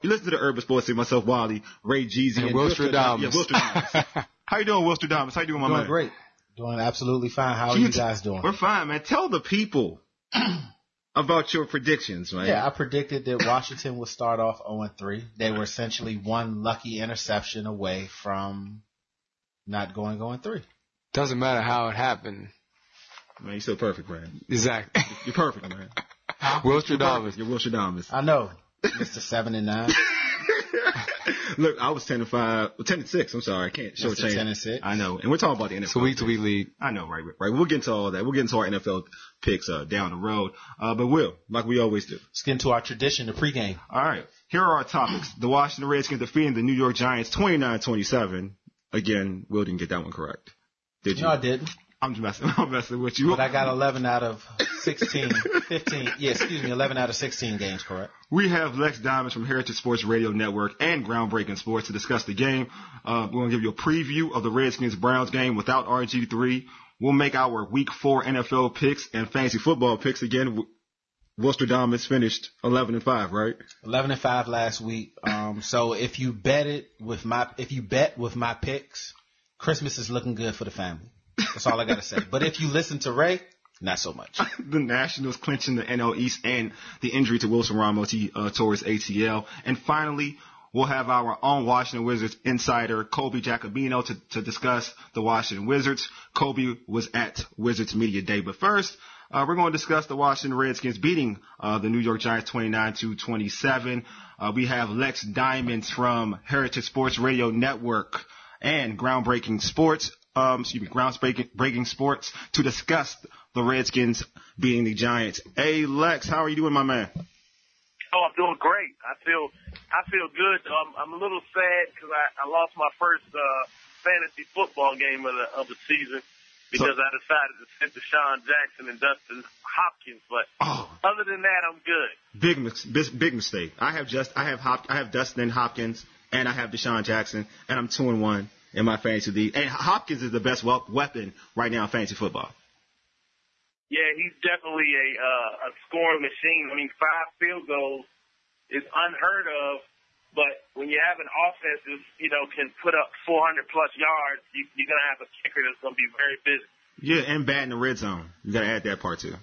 You listen to the Urban Sports Team, myself, Wally, Ray Jeezy, and Wilstradamus. Yeah, Wilstradamus. How you doing, Wilstradamus? How you doing, my man? Doing great. Doing absolutely fine. How are you guys doing? We're fine, man. Tell the people about your predictions, man. Yeah, I predicted that Washington would start off 0-3. They were essentially one lucky interception away from not going 0-3. Doesn't matter how it happened. Man, you're still perfect, man. Exactly. You're perfect, man. Wilstradamus. You're Wilstradamus. I know. Mr. 7-9. Look, I was 10-5, 10-6. I'm sorry, I can't show change. 10-6. I know, and we're talking about the NFL. It's a week-to-week league. I know, right. We'll get into all that. We'll get into our NFL picks down the road. But Will, like we always do, let's get into our tradition, the pregame. All right, here are our topics: the Washington Redskins defeating the New York Giants 29-27. Again, Will didn't get that one correct. Did you? No, I didn't. I'm messing with you. But I got 11 out of 16, 15. Yeah, 11 out of 16 games, correct? We have Lex Diamonds from Heritage Sports Radio Network and Groundbreaking Sports to discuss the game. We're going to give you a preview of the Redskins-Browns game without RG3. We'll make our Week 4 NFL picks and fantasy football picks. Again, Wilstradamus finished 11-5, right? 11-5 last week. So if you bet with my picks, Christmas is looking good for the family. That's all I got to say. But if you listen to Ray, not so much. The Nationals clinching the NL East and the injury to Wilson Ramos. He tore his ACL. And finally, we'll have our own Washington Wizards insider, Kobe Jacobino, to discuss the Washington Wizards. Kobe was at Wizards Media Day. But first, we're going to discuss the Washington Redskins beating the New York Giants 29-27. We have Lex Diamonds from Heritage Sports Radio Network and Groundbreaking Sports. Groundbreaking Sports to discuss the Redskins beating the Giants. Hey, Lex, how are you doing, my man? Oh, I'm doing great. I feel good. I'm a little sad because I lost my first fantasy football game of the season because I decided to sit Deshaun Jackson and Dustin Hopkins. But other than that, I'm good. Big mistake. I have Dustin Hopkins and I have Deshaun Jackson, and I'm 2-1. In my fantasy league. And Hopkins is the best weapon right now in fantasy football. Yeah, he's definitely a scoring machine. I mean, 5 field goals is unheard of, but when you have an offense that, can put up 400-plus yards, you're going to have a kicker that's going to be very busy. Yeah, and bad in the red zone. You got to add that part, too.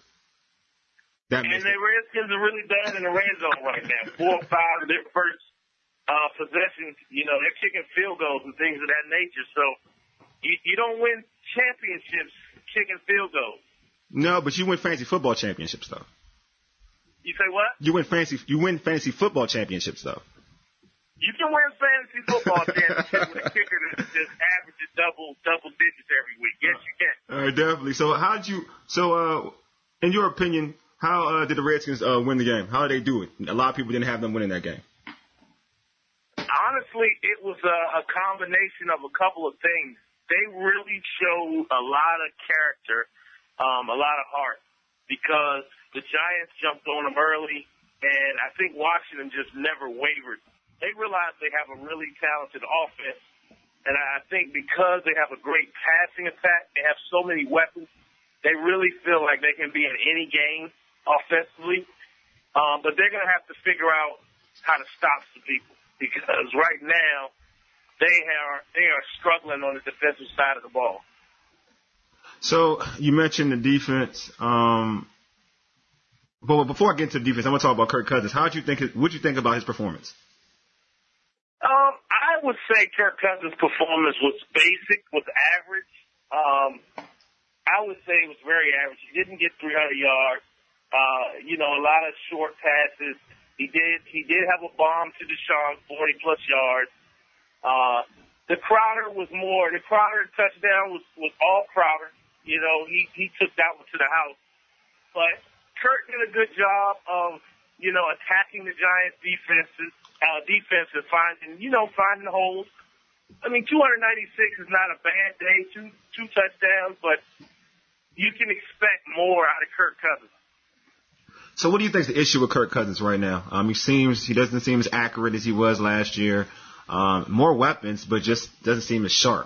The Redskins are really bad in the red zone right now. 4 or 5 of their first possessions, they're kicking field goals and things of that nature. So you don't win championships kicking field goals. No, but you win fantasy football championships, though. You say what? You win fantasy football championships, though. You can win fantasy football championships with a kicker that just averages double digits every week. Yes, you can. Definitely. So in your opinion, how did the Redskins win the game? How did they do it? A lot of people didn't have them winning that game. Honestly, it was a combination of a couple of things. They really showed a lot of character, a lot of heart, because the Giants jumped on them early, and I think Washington just never wavered. They realized they have a really talented offense, and I think because they have a great passing attack, they have so many weapons, they really feel like they can be in any game offensively, but they're going to have to figure out how to stop some people. Because right now, they are struggling on the defensive side of the ball. So you mentioned the defense, but before I get into the defense, I want to talk about Kirk Cousins. What'd you think about his performance? I would say Kirk Cousins' performance was basic, was average. I would say it was very average. He didn't get 300 yards. A lot of short passes. He did have a bomb to Deshaun, 40-plus yards. The Crowder touchdown was all Crowder. He took that one to the house. But Kirk did a good job of, attacking the Giants' defense and finding holes. I mean, 296 is not a bad day, two touchdowns, but you can expect more out of Kirk Cousins. So what do you think is the issue with Kirk Cousins right now? He doesn't seem as accurate as he was last year. More weapons, but just doesn't seem as sharp.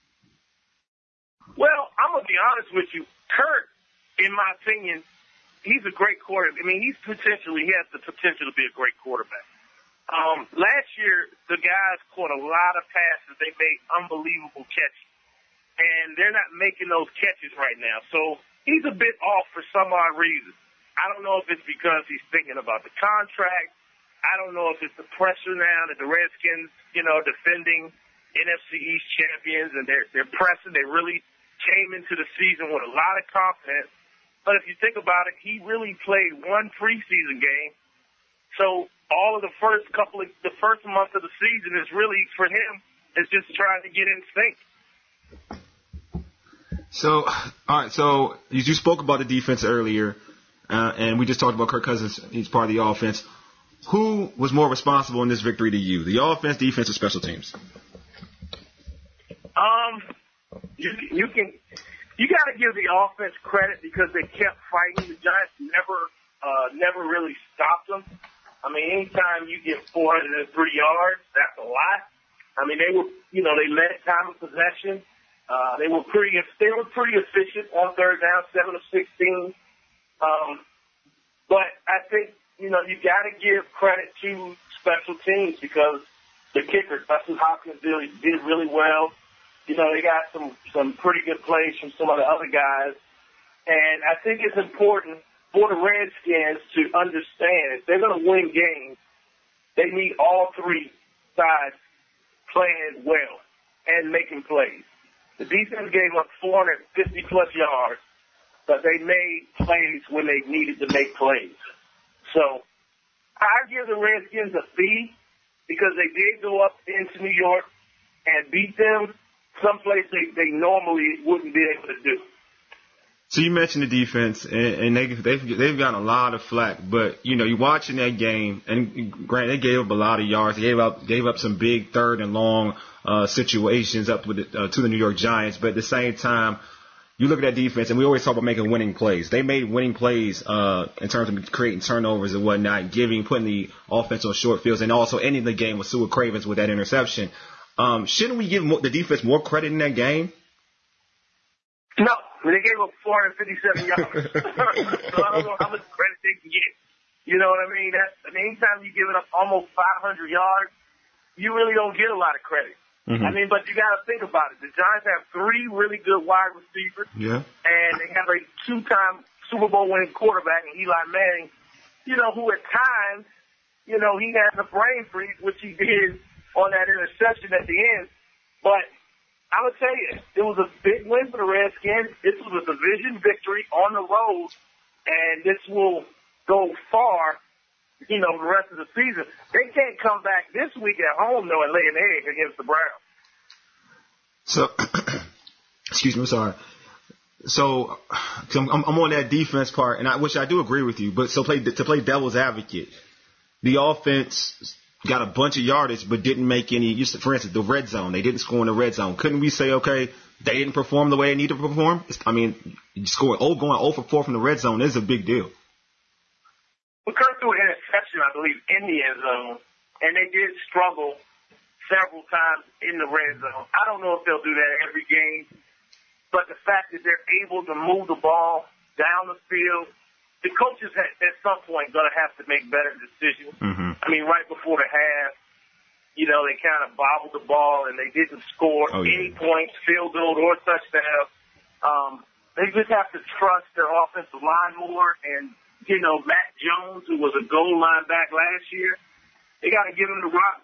Well, I'm going to be honest with you. Kirk, in my opinion, he's a great quarterback. I mean, he has the potential to be a great quarterback. Last year, the guys caught a lot of passes. They made unbelievable catches. And they're not making those catches right now. So he's a bit off for some odd reason. I don't know if it's because he's thinking about the contract. I don't know if it's the pressure now that the Redskins, defending NFC East champions, and they're pressing. They really came into the season with a lot of confidence. But if you think about it, he really played one preseason game. So all of the first month of the season is really, for him, is just trying to get in sync. So, all right. So you spoke about the defense earlier, and we just talked about Kirk Cousins. He's part of the offense. Who was more responsible in this victory to you? The offense, defense, or special teams? You got to give the offense credit because they kept fighting. The Giants never really stopped them. I mean, anytime you get 403 yards, that's a lot. I mean, they led time of possession. They were pretty efficient on third down, 7 of 16. But I think, you got to give credit to special teams because the kicker, Dustin Hopkins, did really well. They got some pretty good plays from some of the other guys. And I think it's important for the Redskins to understand if they're going to win games, they need all three sides playing well and making plays. The defense gave up 450-plus yards, but they made plays when they needed to make plays. So I give the Redskins a B because they did go up into New York and beat them someplace they normally wouldn't be able to do. So you mentioned the defense, and they've gotten a lot of flack. But you're watching that game, and granted, they gave up a lot of yards. They gave up some big third and long situations up with to the New York Giants. But at the same time, you look at that defense, and we always talk about making winning plays. They made winning plays in terms of creating turnovers and whatnot, putting the offense on short fields, and also ending the game with Stuart Cravens with that interception. Shouldn't we give the defense more credit in that game? No, they gave up 457 yards. So I don't know how much credit they can get. You know what I mean? Anytime you give it up almost 500 yards, you really don't get a lot of credit. Mm-hmm. I mean, but you got to think about it. The Giants have three really good wide receivers. Yeah. And they have a two-time Super Bowl winning quarterback in Eli Manning, who at times, he has a brain freeze, which he did on that interception at the end. But I would tell you, it was a big win for the Redskins. This was a division victory on the road, and this will go far, the rest of the season. They can't come back this week at home, though, and lay an egg against the Browns. So, excuse me, I'm sorry. So, I'm on that defense part, and I do agree with you, but to play devil's advocate, the offense got a bunch of yardage, but didn't make any. For instance, the red zone. They didn't score in the red zone. Couldn't we say, okay, they didn't perform the way they need to perform? Going 0 for 4 from the red zone is a big deal. Well, Kirk threw an interception, I believe, in the end zone, and they did struggle several times in the red zone. I don't know if they'll do that every game, but the fact that they're able to move the ball down the field, the coaches at some point going to have to make better decisions. Mm-hmm. I mean, right before the half, they kind of bobbled the ball and they didn't score any points, field goal or touchdown. They just have to trust their offensive line more. And, Matt Jones, who was a goal line back last year, they got to give him the rock,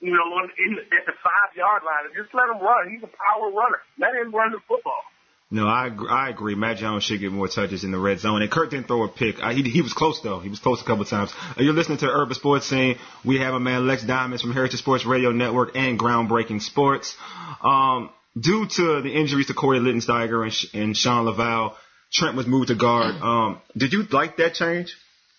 at the 5-yard line and just let him run. He's a power runner. Let him run the football. No, I agree. Matt Jones should get more touches in the red zone. And Kirk didn't throw a pick. He was close, though. He was close a couple of times. You're listening to Urban Sports Scene. We have a man, Lex Diamonds from Heritage Sports Radio Network and Groundbreaking Sports. Due to the injuries to Corey Littensteiger and Sean Laval, Trent was moved to guard. Did you like that change?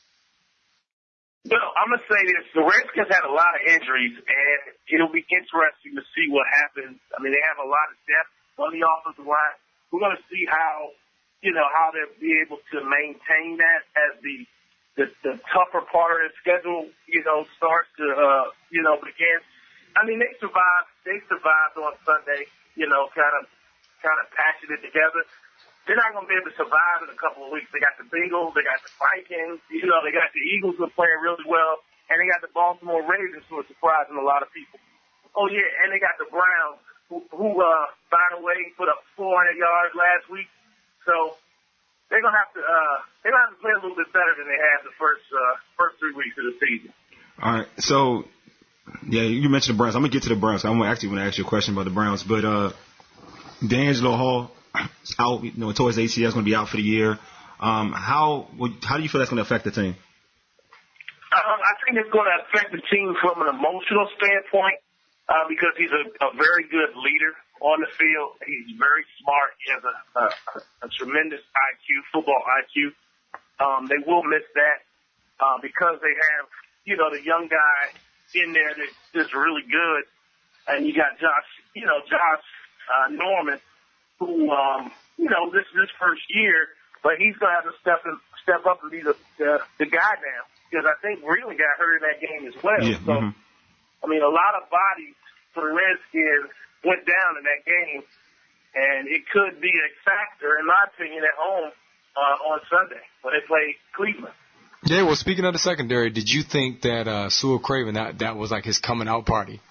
Well, I'm going to say this. The Redskins had a lot of injuries, and it'll be interesting to see what happens. I mean, they have a lot of depth on the offensive line. We're going to see how they'll be able to maintain that as the tougher part of the schedule, starts to, begin. I mean, they survived on Sunday, kind of patching it together. They're not going to be able to survive in a couple of weeks. They got the Bengals, they got the Vikings, they got the Eagles who are playing really well. and they got the Baltimore Ravens, who are surprising a lot of people. Oh yeah, and they got the Browns, who by the way, put up 400 yards last week. So they're gonna have to play a little bit better than they had the first 3 weeks of the season. All right, so yeah, you mentioned the Browns. I'm gonna get to the Browns. I'm actually want to ask you a question about the Browns, but D'Angelo Hall is out. Towards ACL, is going to be out for the year. How do you feel that's going to affect the team? I think it's going to affect the team from an emotional standpoint because he's a very good leader on the field. He's very smart. He has a tremendous IQ, football IQ. They will miss that because they have, the young guy in there that's really good. And you got Josh Norman, who, this is his first year, but he's going to have to step up and be the guy now. Because I think Breland got hurt in that game as well. Yeah, so, I mean, a lot of bodies for the Redskins went down in that game, and it could be a factor, in my opinion, at home on Sunday when they play Cleveland. Yeah, well, speaking of the secondary, did you think that Sewell Craven, that was like his coming out party?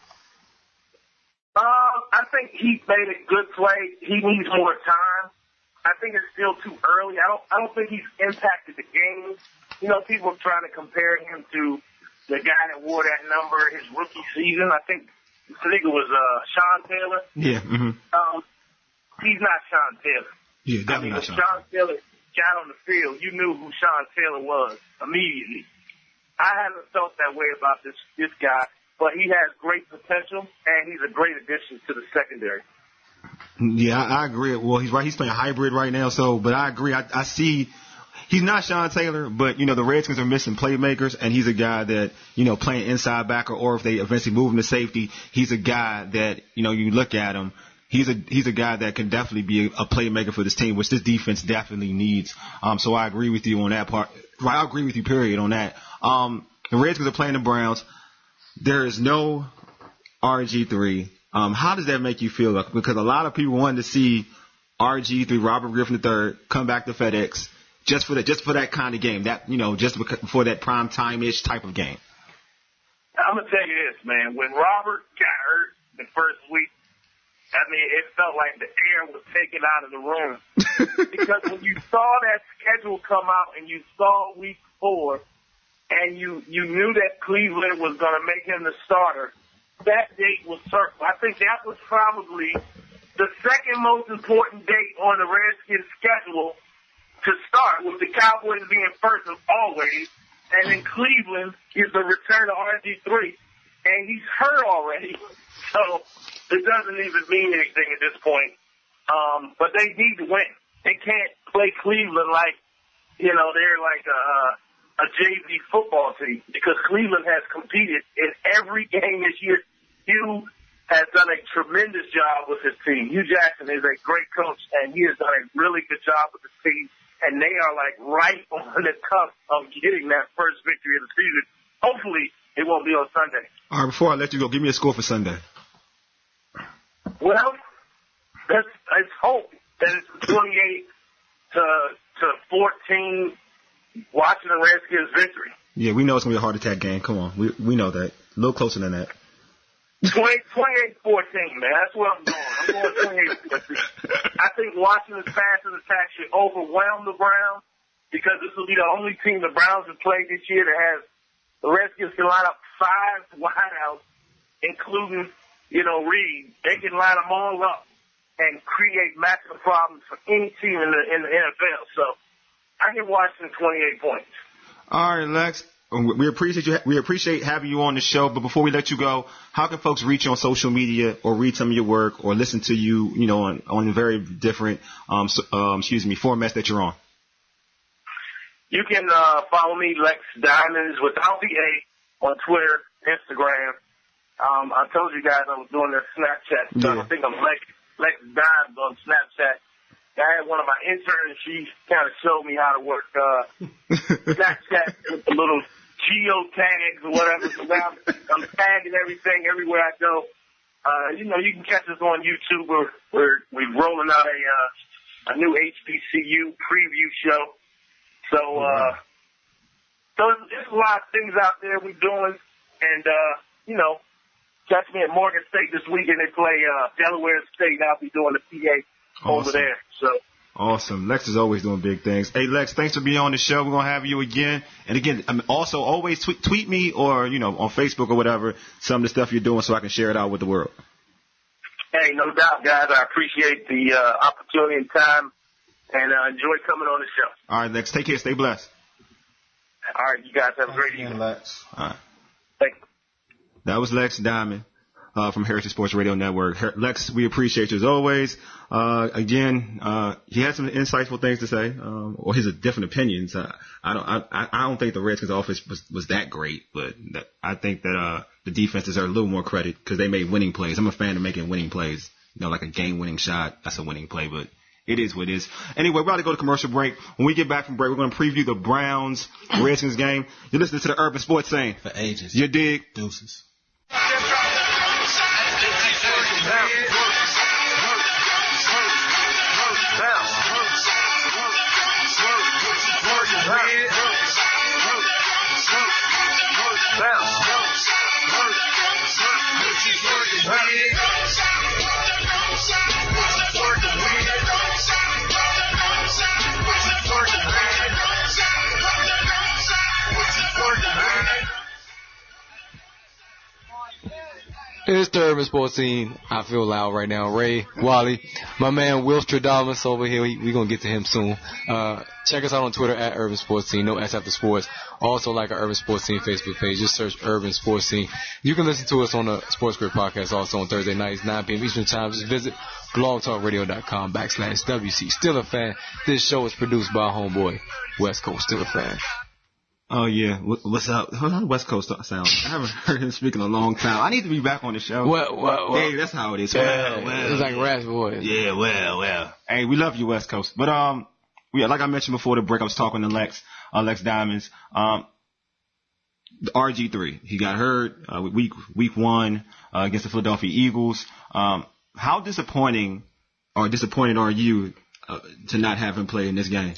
I think he made a good play. He needs more time. I think it's still too early. I don't think he's impacted the game. People are trying to compare him to the guy that wore that number his rookie season. I think it was Sean Taylor. Yeah. Mm-hmm. He's not Sean Taylor. Yeah, definitely not Sean Taylor got on the field, you knew who Sean Taylor was immediately. I haven't felt that way about this guy, but he has great potential, and he's a great addition to the secondary. Yeah, I agree. Well, he's right. He's playing hybrid right now. But I agree. I see he's not Sean Taylor, but, the Redskins are missing playmakers, and he's a guy that, playing inside backer, or if they eventually move him to safety, he's a guy that, you look at him, he's a guy that can definitely be a playmaker for this team, which this defense definitely needs. So I agree with you on that part. I agree with you, period, on that. The Redskins are playing the Browns. There is no RG3. How does that make you feel? Because a lot of people wanted to see RG3, Robert Griffin III, come back to FedEx just for that kind of game, just for that prime time-ish type of game. I'm gonna tell you this, man. When Robert got hurt the first week, it felt like the air was taken out of the room because when you saw that schedule come out and you saw week 4, and you knew that Cleveland was gonna make him the starter. That date was certain. I think that was probably the second most important date on the Redskins schedule to start, with the Cowboys being first as always, and in Cleveland is the return of RG3, and he's hurt already, so it doesn't even mean anything at this point. But they need to win. They can't play Cleveland like, they're like a JV football team, because Cleveland has competed in every game this year. Hugh has done a tremendous job with his team. Hugh Jackson is a great coach, and he has done a really good job with his team, and they are like right on the cusp of getting that first victory of the season. Hopefully, it won't be on Sunday. All right, before I let you go, give me a score for Sunday. Well, let's hope that it's 28 to 14. Washington Redskins victory. Yeah, we know it's going to be a heart attack game. Come on. We know that. A little closer than that. 28-14, man. That's where I'm going. I'm going 28-14. I think Washington's passing attack should overwhelm the Browns, because this will be the only team the Browns have played this year that has the Redskins can line up 5 wideouts, including, Reed. They can line them all up and create matchup problems for any team in the NFL. So I give Washington 28 points. All right, Lex. We appreciate you. We appreciate having you on the show. But before we let you go, how can folks reach you on social media, or read some of your work, or listen to you, on very different, formats that you're on? You can follow me, Lex Diamonds, without the A, on Twitter, Instagram. I told you guys I was doing this Snapchat stuff. Yeah. I think I'm Lex Diamonds on Snapchat. I had one of my interns, she kind of showed me how to work Snapchat with the little geotags or whatever. So now I'm tagging everything everywhere I go. You can catch us on YouTube. We're rolling out a new HBCU preview show. So So there's a lot of things out there we're doing. And, catch me at Morgan State this weekend. They play Delaware State, and I'll be doing the PA over there. So. Awesome. Lex is always doing big things. Hey, Lex, thanks for being on the show. We're going to have you again. And again, also always tweet me or, on Facebook or whatever, some of the stuff you're doing so I can share it out with the world. Hey, no doubt, guys. I appreciate the opportunity and time, and enjoy coming on the show. All right, Lex. Take care. Stay blessed. All right, you guys have a great evening. Lex. All right. Thank you. That was Lex Diamond from Heritage Sports Radio Network. Lex, we appreciate you as always. Again, he had some insightful things to say, or his different opinions. I don't think the Redskins offense was that great, but I think that the defense deserves a little more credit because they made winning plays. I'm a fan of making winning plays. Like a game-winning shot, that's a winning play, but it is what it is. Anyway, we're about to go to commercial break. When we get back from break, we're going to preview the Browns-Redskins game. You're listening to the Urban Sports Scene. For ages. You dig? Deuces. It's the Urban Sports Scene. I feel loud right now. Ray, Wally, my man Will Stradamus over here. We're going to get to him soon. Check us out on Twitter at Urban Sports Scene. No S after sports. Also like our Urban Sports Scene Facebook page. Just search Urban Sports Scene. You can listen to us on the Sports Grid podcast also on Thursday nights, 9 p.m. Eastern Time. Just visit blogtalkradio.com/WC. Still a fan. This show is produced by homeboy West Coast. Still a fan. Oh, yeah. What's up? How West Coast sound? I haven't heard him speak in a long time. I need to be back on the show. Well. Hey, that's how it is. Well. It's like Rash Boy. Yeah, well. Hey, we love you, West Coast. But, like I mentioned before the break, I was talking to Lex Diamonds. The RG3, he got hurt, week one, against the Philadelphia Eagles. How disappointed are you, to not have him play in this game?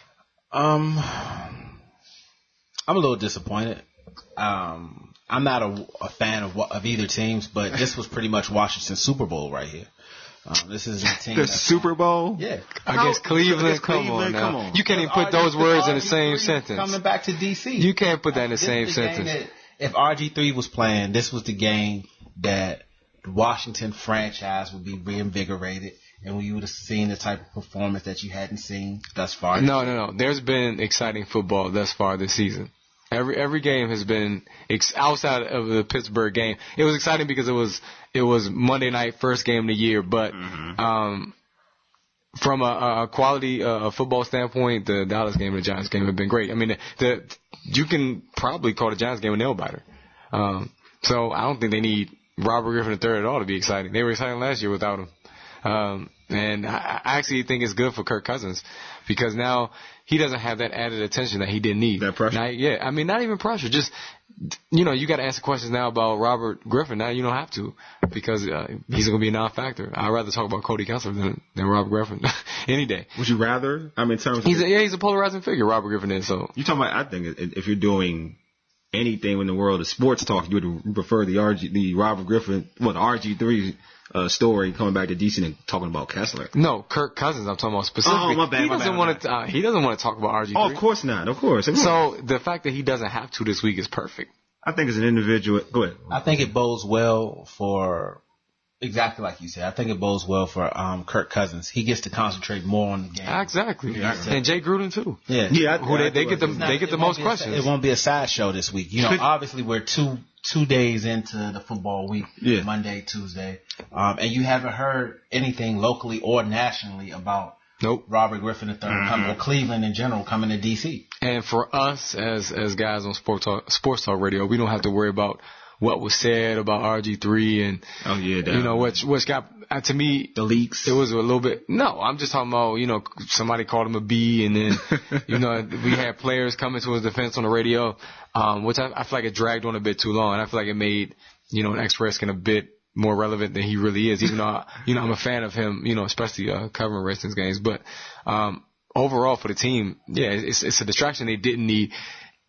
I'm a little disappointed. I'm not a fan of either teams, but this was pretty much Washington's Super Bowl right here. This is a team. The Super Bowl? Yeah. Against Cleveland? Come on now. You can't even put those words in the same sentence. Coming back to D.C. You can't put that in the same sentence. If RG3 was playing, this was the game that the Washington franchise would be reinvigorated, and we would have seen the type of performance that you hadn't seen thus far. No. There's been exciting football thus far this season. Every game has been outside of the Pittsburgh game. It was exciting because it was Monday night, first game of the year. But from a quality football standpoint, the Dallas game and the Giants game have been great. I mean, you can probably call the Giants game a nail biter. So I don't think they need Robert Griffin III at all to be exciting. They were exciting last year without him. And I actually think it's good for Kirk Cousins because now he doesn't have that added attention that he didn't need. That pressure? Now, I mean, not even pressure. Just, you got to answer questions now about Robert Griffin. Now you don't have to because he's going to be a non-factor. I'd rather talk about Cody Kessler than Robert Griffin any day. Would you rather? I mean, in terms of... He's a polarizing figure, Robert Griffin is. So you're talking about, I think, if you're doing anything in the world of sports talk, you would prefer the Robert Griffin, the RG3 story coming back to DC and talking about Kessler. No, Kirk Cousins. I'm talking about specifically. Oh, my bad. He doesn't want to talk about RG3. Oh, of course not. Of course. So the fact that he doesn't have to this week is perfect. I think as an individual, go ahead. I think it bodes well for exactly like you said. I think it bodes well for Kirk Cousins. He gets to concentrate more on the game. Exactly. Yeah. And Jay Gruden too. Yeah. They get the most questions. It won't be a sideshow this week. Obviously we're two days into the football week. Yeah. Monday, Tuesday. And you haven't heard anything locally or nationally about Robert Griffin III coming, or Cleveland in general coming to DC. And for us as guys on Sports Talk Radio, we don't have to worry about what was said about RG3 and what's got to me the leaks. It was a little bit. No, I'm just talking about somebody called him a B, and then we had players coming to his defense on the radio, which I feel like it dragged on a bit too long, and I feel like it made an ex-Redskin a bit more relevant than he really is. Even though I'm a fan of him, especially covering Redskins games, but overall for the team, it's a distraction they didn't need.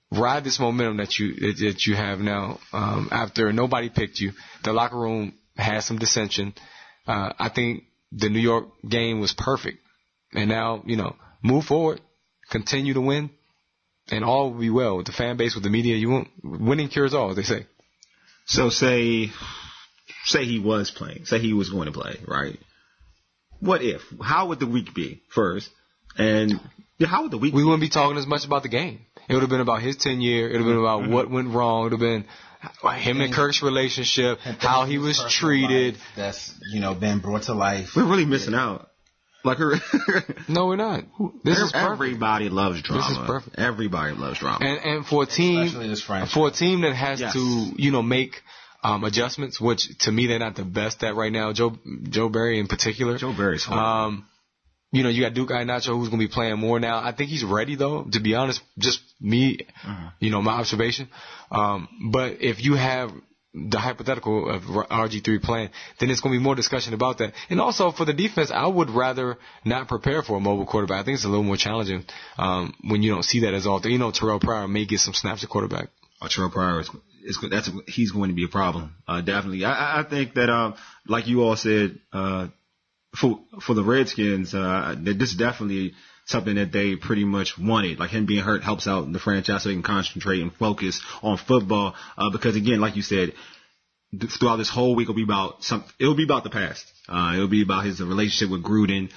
ride this momentum that you have now. After nobody picked you, the locker room had some dissension. I think the New York game was perfect, and now move forward, continue to win, and all will be well with the fan base, with the media. Winning cures all, as they say. So say he was playing, say he was going to play, right? What if? How would the week be first? And how would the week? We wouldn't be talking as much about the game. It would have been about his tenure. It would have been about what went wrong. It would have been him and Kirk's relationship, how he was treated. That's been brought to life. We're really missing out. Like no, we're not. This is perfect. Everybody loves drama. This is perfect. Everybody loves drama. And for a team, that has to make adjustments, which to me they're not the best at right now. Joe Barry in particular. Joe Barry's hard. You got Duke Iheanacho who's going to be playing more now. I think he's ready though, to be honest, just me, my observation. But if you have the hypothetical of RG3 playing, then it's going to be more discussion about that. And also for the defense, I would rather not prepare for a mobile quarterback. I think it's a little more challenging, when you don't see that as often. Terrell Pryor may get some snaps at quarterback. Terrell Pryor he's going to be a problem. Definitely. I think that, like you all said, for the Redskins, this is definitely something that they pretty much wanted. Like him being hurt helps out the franchise so they can concentrate and focus on football. Because again, like you said, throughout this whole week it'll be about the past. It'll be about his relationship with Gruden.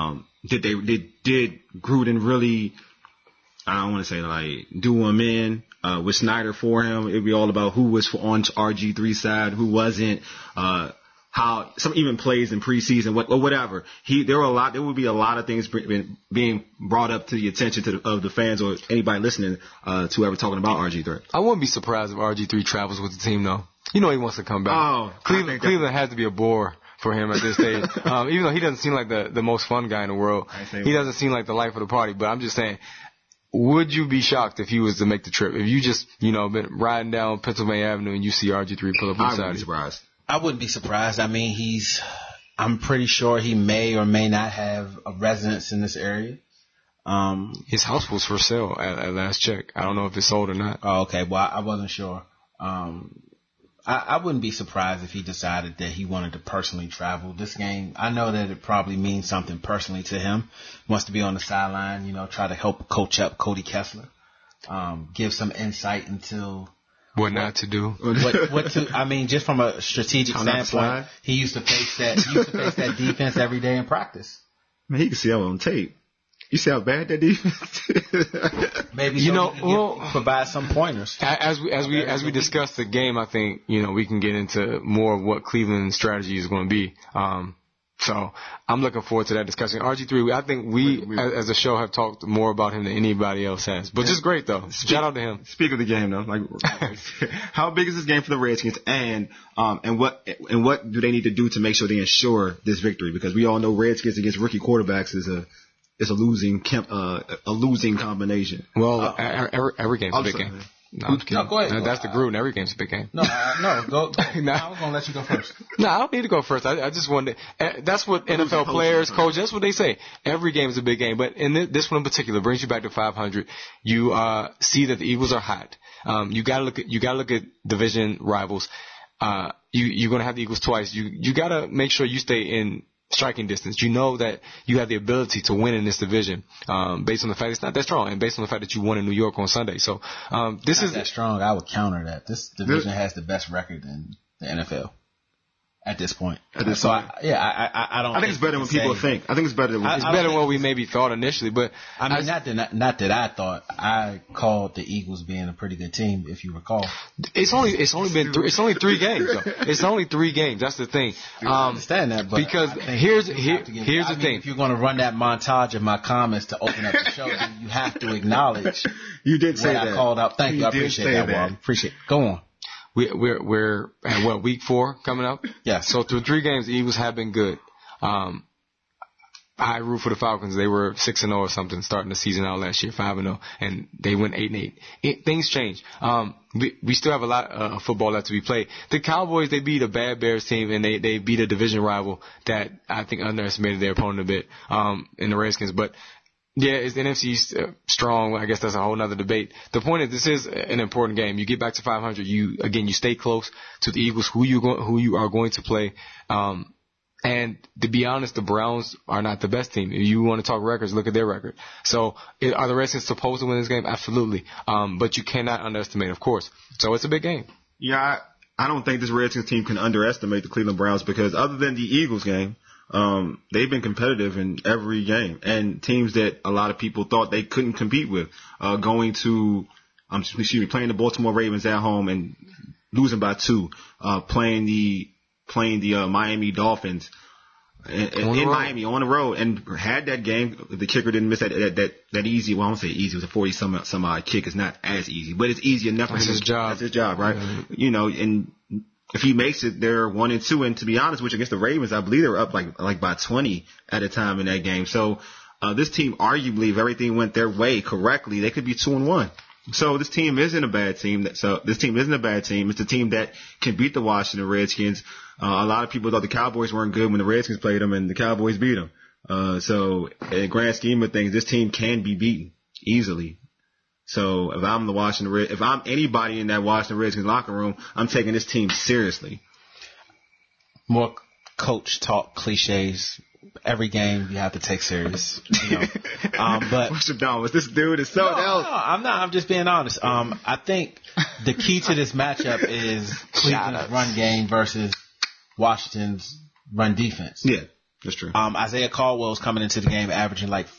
Did Gruden really, I don't want to say like do him in, with Snyder for him? It'll be all about who was on RG3's side, who wasn't, how some even plays in preseason, whatever. There would be a lot of things being brought up to the attention of the fans or anybody listening to whoever talking about RG3. I wouldn't be surprised if RG3 travels with the team though. He wants to come back. Oh, Cleveland has to be a bore for him at this stage. Even though he doesn't seem like the most fun guy in the world, he doesn't seem like the life of the party. But I'm just saying, would you be shocked if he was to make the trip? If you just been riding down Pennsylvania Avenue and you see RG3 pull up on the side? I would be surprised. I wouldn't be surprised. I mean, I'm pretty sure he may or may not have a residence in this area. His house was for sale at last check. I don't know if it's sold or not. Oh, okay. Well, I wasn't sure. I wouldn't be surprised if he decided that he wanted to personally travel this game. I know that it probably means something personally to him. He wants to be on the sideline, try to help coach up Cody Kessler, give some insight into what not to do. I mean, just from a strategic standpoint, he used to face that defense every day in practice. Man, he can see that on tape. You see how bad that defense is? Maybe provide some pointers. As we discuss the game, I think we can get into more of what Cleveland's strategy is going to be. So I'm looking forward to that discussion. RG3, I think we as a show have talked more about him than anybody else has. But just great though. Shout out to him. Speak of the game though, like how big is this game for the Redskins, and what do they need to do to make sure they ensure this victory? Because we all know Redskins against rookie quarterbacks is a losing combination. Well, every game's a big game. No, I'm kidding. No, go ahead. That's the Gruden. Every game's a big game. No, go. No, I was going to let you go first. No, I don't need to go first. I just wanted to, that's what NFL players, coaches, that's what they say. Every game is a big game. But in this one in particular brings you back to 500. You see that the Eagles are hot. You got to look at division rivals. You're going to have the Eagles twice. You got to make sure you stay in striking distance. You know that you have the ability to win in this division, based on the fact it's not that strong, and based on the fact that you won in New York on Sunday. So this is that strong. I would counter that. This division has the best record in the NFL at this point. I don't. I think it's better than what people think. I think it's better than what we maybe thought initially. But I mean, not that I thought. I called the Eagles being a pretty good team, if you recall. It's only 3 games. Though. It's only 3 games. That's the thing. I understand that, but because here's the thing. If you're going to run that montage of my comments to open up the show, then you have to acknowledge. You did say that. I called out. Thank you. I appreciate that, Warren. Appreciate it. Go on. We're at week 4 coming up? Yeah. So through 3 games, the Eagles have been good. I root for the Falcons. They were 6-0 or something starting the season out last year, 5-0, and they went 8-8. Things change. We still have a lot of football left to be played. The Cowboys, they beat a bad Bears team, and they beat a division rival that I think underestimated their opponent a bit, in the Redskins. But Yeah, it's the NFC's strong. I guess that's a whole nother debate. The point is, this is an important game. You get back to 500. You stay close to the Eagles, who you are going to play. And to be honest, the Browns are not the best team. If you want to talk records, look at their record. So are the Redskins supposed to win this game? Absolutely. But you cannot underestimate, of course. So it's a big game. Yeah, I don't think this Redskins team can underestimate the Cleveland Browns because other than the Eagles game, they've been competitive in every game, and teams that a lot of people thought they couldn't compete with, playing the Baltimore Ravens at home and losing by 2, playing the Miami Dolphins in Miami on the road and had that game. The kicker didn't miss that easy. Well, I won't say easy. It was a 40 some odd kick. It's not as easy, but it's easy enough. That's his job. That's his job, right? Mm-hmm. And if he makes it, they're 1-2. And to be honest with you, against the Ravens, I believe they were up like by 20 at a time in that game. So this team, arguably, if everything went their way correctly, they could be 2-1. So this team isn't a bad team. It's a team that can beat the Washington Redskins. A lot of people thought the Cowboys weren't good when the Redskins played them, and the Cowboys beat them. So in the grand scheme of things, this team can be beaten easily. So if I'm anybody in that Washington Redskins locker room, I'm taking this team seriously. More coach talk cliches. Every game you have to take serious. But what's your down? This dude is so else. No, I'm not. I'm just being honest. I think the key to this matchup is Cleveland's run game versus Washington's run defense. Yeah, that's true. Isaiah Caldwell's coming into the game averaging like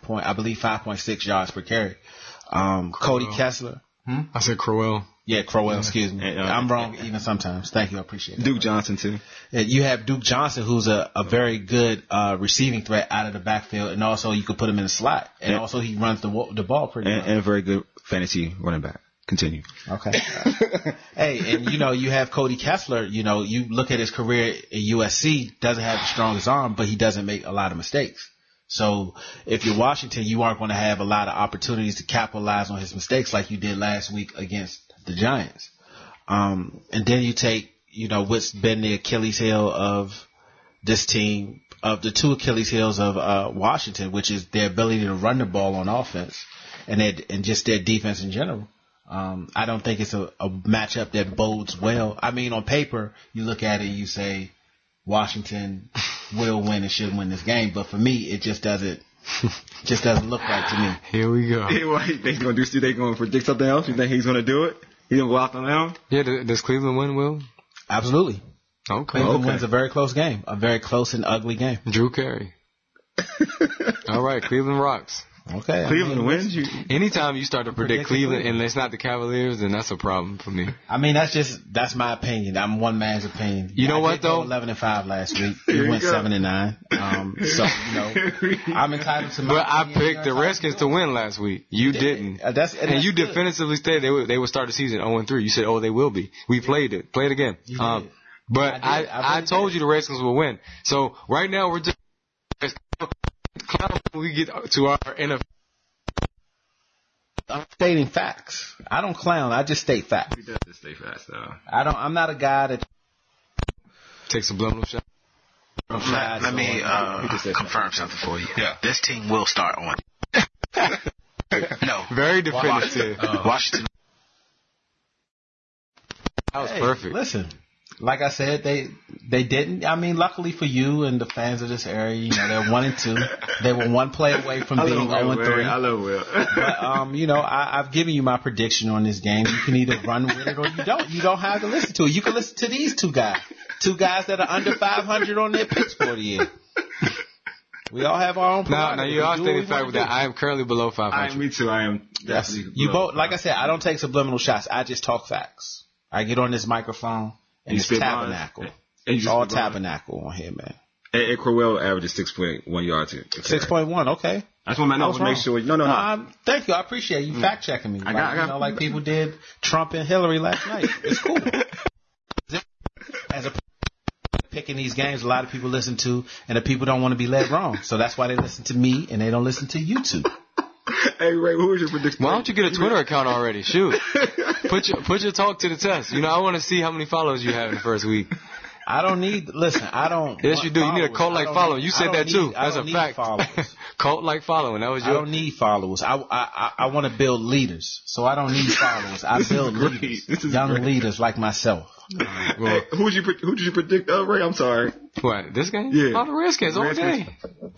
5.6 yards per carry. Cody Kessler. I said Crowell. Yeah, Crowell, excuse me. I'm wrong even sometimes. Thank you, I appreciate it. Duke Johnson, too. Yeah, you have Duke Johnson, who's a very good receiving threat out of the backfield, and also you could put him in the slot. And also he runs the ball pretty well. And a very good fantasy running back. Continue. Okay. Hey, and you have Cody Kessler. You look at his career at USC, doesn't have the strongest arm, but he doesn't make a lot of mistakes. So if you're Washington, you aren't going to have a lot of opportunities to capitalize on his mistakes like you did last week against the Giants. And then you take, what's been the Achilles heel of this team, of the 2 Achilles heels of Washington, which is their ability to run the ball on offense and just their defense in general. I don't think it's a matchup that bodes well. I mean, on paper, you look at it, you say Washington will win and should win this game, but for me, it just doesn't look right to me. Here we go. They going to predict something else? You think he's going to do it? He's going to go out on them? Yeah, does Cleveland win, Will? Absolutely. Okay. Cleveland wins a very close game, a very close and ugly game. Drew Carey. All right, Cleveland rocks. Okay. Cleveland wins. Anytime you start to predict Cleveland and it's not the Cavaliers, then that's a problem for me. I mean, that's my opinion. I'm one man's opinion. You know what though? 11-5 last week. We went 7-9. So I'm entitled to my. But I picked the Redskins to win last week. You didn't. And you definitively stated they would start the season 0-3. You said, they will be. We played it. Play it again. But I told you the Redskins will win. So right now we're just. We get to our NFL. I'm stating facts. I don't clown. I just state facts. He does just state facts, though. I'm not a guy that takes subliminal shots. Let me confirm something for you. Yeah. This team will start on. No. Very definitive. Washington. That was perfect. Listen. Like I said, they didn't. I mean, luckily for you and the fans of this area, they're 1-2. They were one play away from being 0-3. I love Will. But I've given you my prediction on this game. You can either run with it or you don't. You don't have to listen to it. You can listen to these 2 guys that are under 500 on their picks for the year. We all have our own. Now you are stating fact with that. I am currently below 500. Me too. I am. Yes. You both. Like I said, I don't take subliminal shots. I just talk facts. I get on this microphone. And it's tabernacle. It's all tabernacle on here, man. And Crowell averages 6.1 yards. 6.1, okay. I just want to make sure. No. Thank you. I appreciate you fact checking me. Like people did Trump and Hillary last night. It's cool. As a picking these games, a lot of people listen to, and the people don't want to be led wrong. So that's why they listen to me and they don't listen to you two. Hey, Ray, who was your prediction? Why don't you get a Twitter account already? Shoot. Put your talk to the test. I want to see how many followers you have in the first week. I don't need. Listen, I don't. Yes, you do. You need a cult like following. You said that too. That's a fact. Cult like following. That was your. I don't need followers. I want to build leaders, so I don't need followers. I build leaders, young leaders like myself. Well, who did you predict? Ray, I'm sorry. What, this game? Yeah. Oh, the Redskins all day.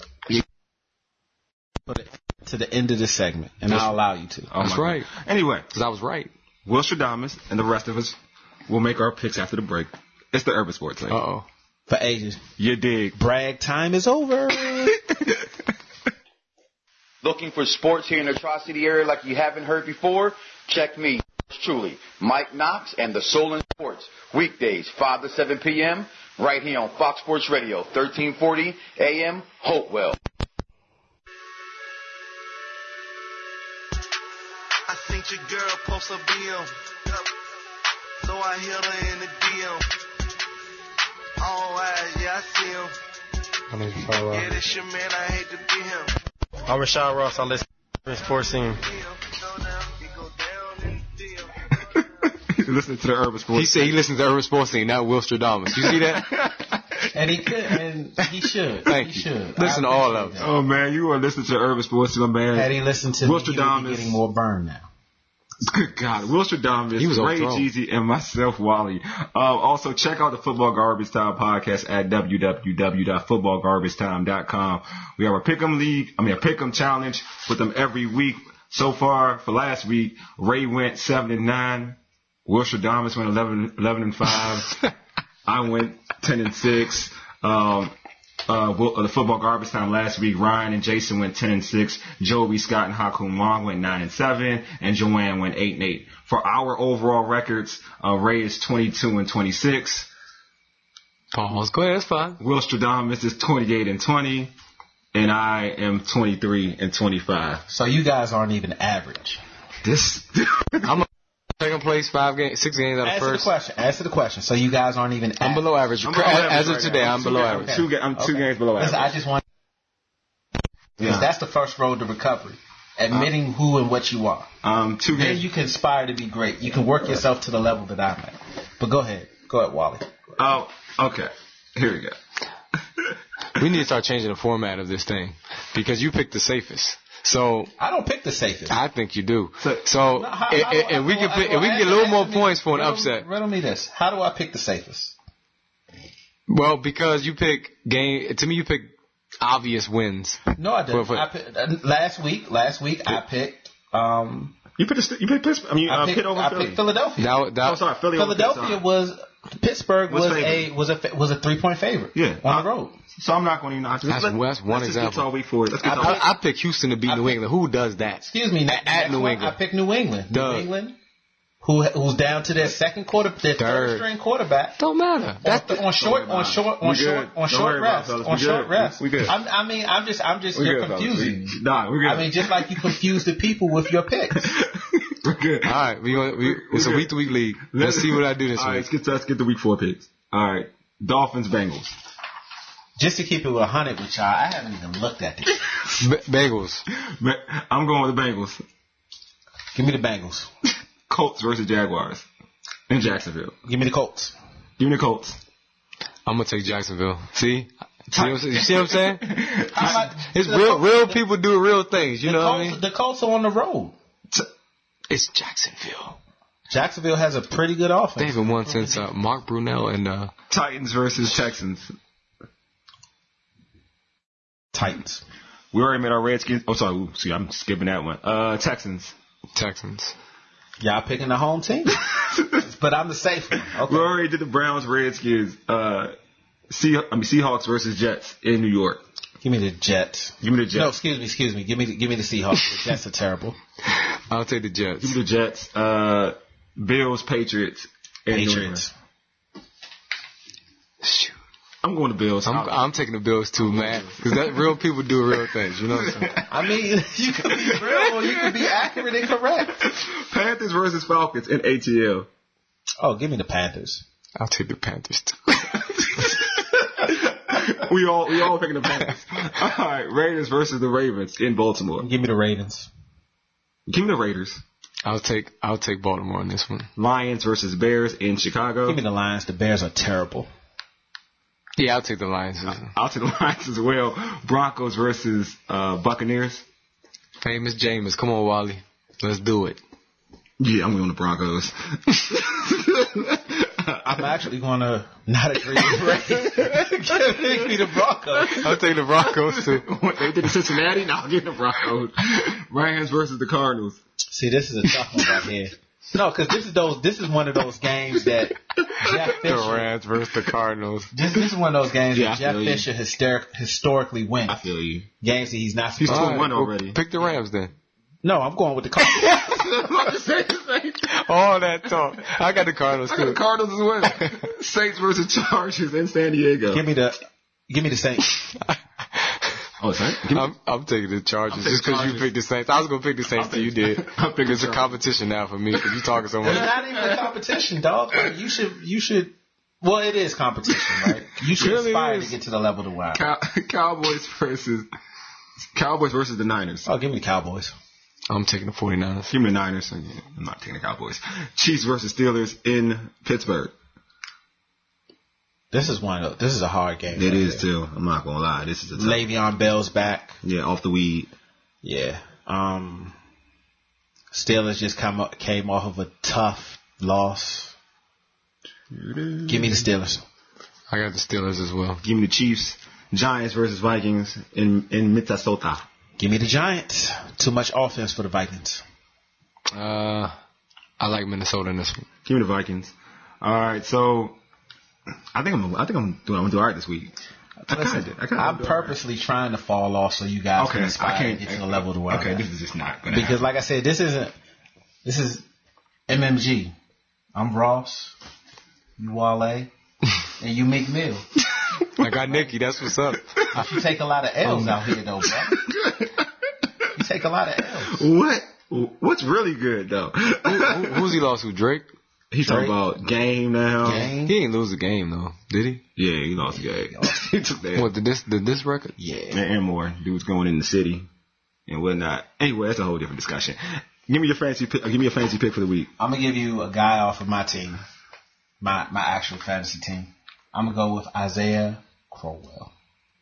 Put it to the end of the segment, and I'll allow you to. That's right. Anyway, because I was right. Will Stradamus and the rest of us will make our picks after the break. It's the Urban Sports League. Uh-oh. For ages. You dig. Brag time is over. Looking for sports here in the Tri-City area like you haven't heard before? Check me, truly, Mike Knox and the Soul in Sports. Weekdays, 5 to 7 p.m., right here on Fox Sports Radio, 1340 a.m., Hopewell. I think your girl posts a BM, so I hit her in the DM. All eyes, yeah, I see him. Yeah, this your man, I hate to be him. I'm Rashad Ross. I listen to the sports scene. Listen to the Urban Sports. He said he listens to Urban Sports Scene, not Will Stradamus. You see that? And he could, and he should. Thank he you. Should. Listen to all of them. Oh man, you are listening to Urban Sports, my man. Had he listened to Will me, he would be getting more burn now. Good God. Will Stradamus, Ray Jeezy, and myself, Wally. Also, check out the Football Garbage Time podcast at www.footballgarbagetime.com. We have a Pick'em challenge with them every week. So far, for last week, Ray went 7-9. Will Stradamus went 11-5. I went 10-6. The Football Garbage Time last week, Ryan and Jason went 10-6. Joey, Scott, and Hakum Wong went 9-7, and Joanne went 8-8. For our overall records, Ray is 22-26. Pause. Go ahead, that's fine. Will Stradamus is 28-20, and I am 23-25. So you guys aren't even average. I'm second place, 6 games out of first. Answer the question. So you guys aren't even average. I'm below average. As of today, I'm below average. I'm two games below average. I just want, because that's the first road to recovery. Admitting who and what you are. Then you can aspire to be great. You can work yourself to the level that I'm at. But go ahead. Go ahead, Wally. Oh, okay. Here we go. We need to start changing the format of this thing because you picked the safest. So I don't pick the safest. I think you do. So if we can get a little more points for an upset. Riddle me this: how do I pick the safest? Well, because you pick game. To me, you pick obvious wins. No, I didn't. I picked, last week I picked. You picked Pittsburgh. I picked Philadelphia. Philadelphia was. Pittsburgh was a 3-point favorite. Yeah, on the road. So I'm not going to. That's one example. All week for it. I picked Houston to beat New England. Who does that? Excuse me. At New England, I picked New England. New England, who's down to their third string quarterback. Don't matter. On short rest. We good. I'm just you're confusing. Nah, we're good. I mean, just like you confuse the people with your picks. We're good. All right, it's a week-to-week league. Let's see what I do this week. All right, let's get the week 4 picks. All right, Dolphins, Bengals. Just to keep it 100 with y'all, I haven't even looked at these. Bengals. I'm going with the Bengals. Give me the Bengals. Colts versus Jaguars in Jacksonville. Give me the Colts. Give me the Colts. I'm gonna take Jacksonville. See what I'm saying? It's real people do real things. You know what I mean? The Colts are on the road. It's Jacksonville. Jacksonville has a pretty good offense. They haven't won since Mark Brunell and Titans versus Texans. Titans. We already made our Redskins. Oh, sorry. See, I'm skipping that one. Texans. Y'all picking the home team, but I'm the safe one. Okay. We already did the Browns, Redskins. Seahawks versus Jets in New York. Give me the Jets. Give me the Jets. No, excuse me. Give me the Seahawks. The Jets are terrible. I'll take the Jets. Give me the Jets. Bills, Patriots. Patriots. Shoot. I'm going to Bills. I'm taking the Bills too, man. Because that real people do real things. You know what I'm saying? I mean, you can be real or you can be accurate and correct. Panthers versus Falcons in ATL. Oh, give me the Panthers. I'll take the Panthers too. we all picking the Panthers. All right, Raiders versus the Ravens in Baltimore. Give me the Ravens. Give me the Raiders. I'll take Baltimore on this one. Lions versus Bears in Chicago. Give me the Lions. The Bears are terrible. Yeah, I'll take the Lions. I'll take the Lions as well. Broncos versus Buccaneers. Famous Jameis. Come on, Wally. Let's do it. Yeah, I'm going the Broncos. I'm actually going to not agree with Ray. Give me the Broncos. I'll take the Broncos, too. They did the Cincinnati? No, I'll give the Broncos. Rams versus the Cardinals. See, this is a tough one right here. No, because this is one of those games that Jeff Fisher. The Rams versus the Cardinals. This is one of those games that Jeff Fisher historically wins. I feel you. Games that he's not supposed to win already. Well, pick the Rams then. No, I'm going with the Cardinals. All that talk. I got the Cardinals too. I got the Cardinals as well. Saints versus Chargers in San Diego. Give me the Saints. Oh, Saints? I'm taking the Chargers just because you picked the Saints. I was going to pick the Saints till you did. It's a competition now for me because you talking so much. It's not even a competition, dog. Like, you should. Well, it is competition, right? You should aspire to get to the level to win. Cowboys versus the Niners. Oh, give me the Cowboys. I'm taking the 49ers. Give me the Niners. I'm not taking the Cowboys. Chiefs versus Steelers in Pittsburgh. This is a hard game. It is too. I'm not gonna lie. This is a tough Le'Veon Bell's back. Yeah, off the weed. Yeah. Steelers just came off of a tough loss. Give me the Steelers. I got the Steelers as well. Give me the Chiefs. Giants versus Vikings in Minnesota. Give me the Giants. Too much offense for the Vikings. I like Minnesota in this one. Give me the Vikings. All right, so I think I'm gonna do all right this week. I'm purposely trying to fall off so you guys can aspire to get to the level to where I'm at. This is just not gonna because happen. like I said, this is MMG. I'm Ross, you Wale, and you Meek Mill. I got Nikki. That's what's up. You take a lot of L's out here, though, bro. You take a lot of L's. What's really good though? Who's he lost to? Drake? He's talking about Game now. Game? He didn't lose the game though, did he? Yeah, he lost the game. He took that. What, did this record? Yeah. And more. Dude's going in the city and whatnot. Anyway, that's a whole different discussion. Give me your fantasy pick. Give me a fantasy pick for the week. I'm gonna give you a guy off of my team, my actual fantasy team. I'm gonna go with Isaiah Crowell.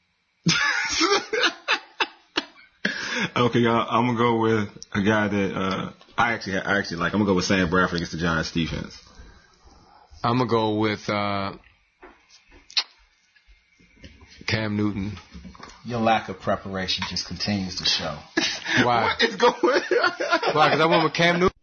Okay, y'all. I'm gonna go with a guy that I actually like. I'm gonna go with Sam Bradford against the Giants defense. I'm gonna go with Cam Newton. Your lack of preparation just continues to show. Why? What is going on? Why? Because I went with Cam Newton.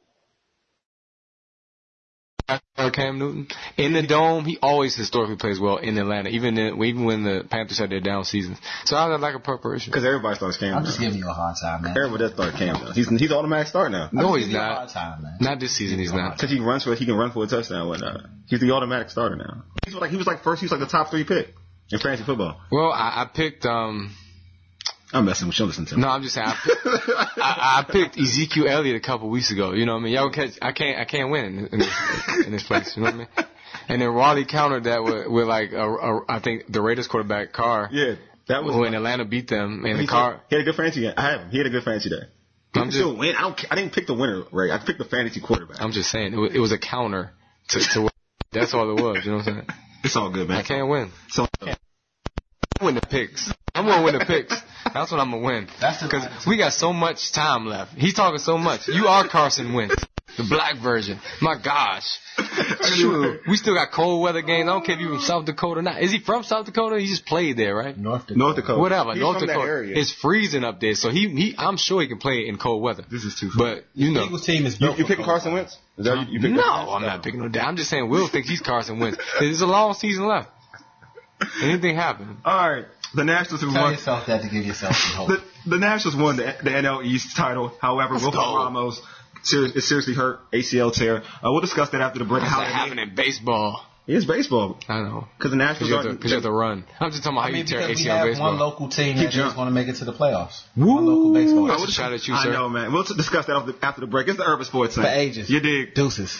Cam Newton in the dome, he always historically plays well in Atlanta, even when the Panthers had their down seasons. So I was like a preparation because everybody starts Cam. I'm just giving you a hard time, man. Everybody does start Cam now. He's automatic start now. No, he's not. A hard time, man. Not this season. He's not because he can run for a touchdown and whatnot. He's the automatic starter now. He was like the top 3 pick in fantasy football. Well, I picked. I'm messing with you. Listen to me. No, I'm just saying. I picked Ezekiel Elliott a couple weeks ago. You know what I mean? Y'all catch. I can't win in this place. You know what I mean? And then Raleigh countered that with like I think the Raiders quarterback Carr. Yeah, that was when Atlanta beat them in the car. He had a good fantasy game. I have him. He had a good fantasy day. Still win. I didn't pick the winner, right? I picked the fantasy quarterback. I'm just saying it was a counter to that's all it was. You know what I'm saying? It's all good, man. I can't win. So I'm win the picks. I'm gonna win the picks. That's what I'm gonna win. Because we got so much time left. He's talking so much. You are Carson Wentz, the black version. My gosh. Shoot, we still got cold weather games. I don't care if you're from South Dakota or not. Is he from South Dakota? He just played there, right? North Dakota. Whatever. He's North from Dakota. That area. It's freezing up there, so I'm sure he can play in cold weather. This is too funny. But you know, Eagles team is built you picking Carson Wentz? Is that you no, I'm not picking no. I'm just saying Will thinks he's Carson Wentz. There's a long season left. Anything happen? All right. The Nationals have Tell won. yourself that to give yourself some hope. The Nationals won the NL East title. However, Wilson Ramos is seriously hurt, ACL tear. We'll discuss that after the break. What's that happening in baseball? It's baseball. I know. Because the Nationals you have to run. I'm just talking about how you tear ACL we have baseball. one local team that just want to make it to the playoffs. Woo! One local baseball. I would shout at you, sir. I know, man. We'll discuss that after the break. It's the Urban Sports For Center. ages. You dig? Deuces.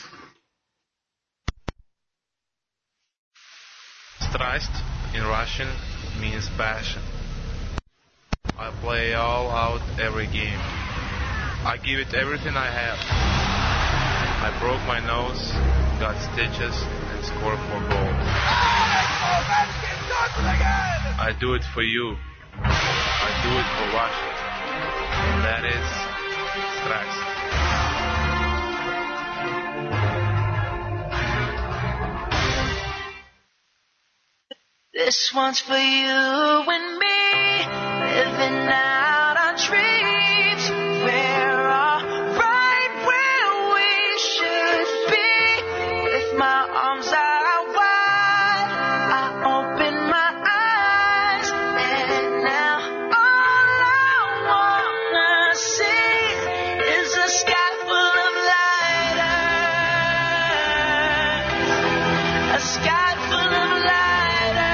Страсть in Russian means passion. I play all out every game. I give it everything I have. I broke my nose, got stitches, and scored 4 goals. I do it for you. I do it for Washington. That is Strax. This one's for you and me, living out our dreams. We're all right where we should be. With my arms out wide, I open my eyes, and now all I wanna see is a sky full of lighters, a sky full of lighters.